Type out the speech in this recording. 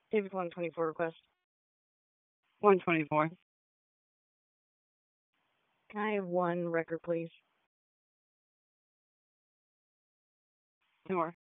David 124 request. 124. Can I have one record, please? Sure.